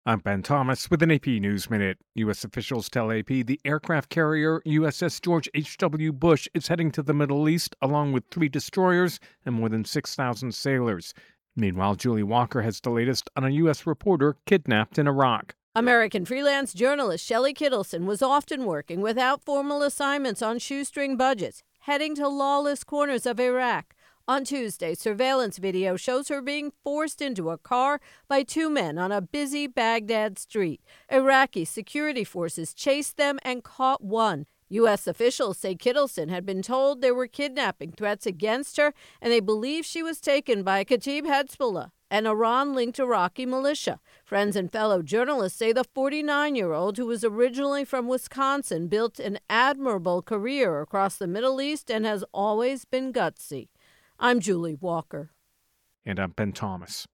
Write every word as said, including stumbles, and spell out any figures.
I'm Ben Thomas with an A P News Minute. U S officials tell A P the aircraft carrier U S S George H W. Bush is heading to the Middle East along with three destroyers and more than six thousand sailors. Meanwhile, Julie Walker has the latest on a U S reporter kidnapped in Iraq. American freelance journalist Shelley Kittleson was often working without formal assignments on shoestring budgets, heading to lawless corners of Iraq. On Tuesday, surveillance video shows her being forced into a car by two men on a busy Baghdad street. Iraqi security forces chased them and caught one. U S officials say Kittleson had been told there were kidnapping threats against her, and they believe she was taken by Kataib Hezbollah, an Iran-linked Iraqi militia. Friends and fellow journalists say the forty-nine-year-old, who was originally from Wisconsin, built an admirable career across the Middle East and has always been gutsy. I'm Julie Walker. And I'm Ben Thomas.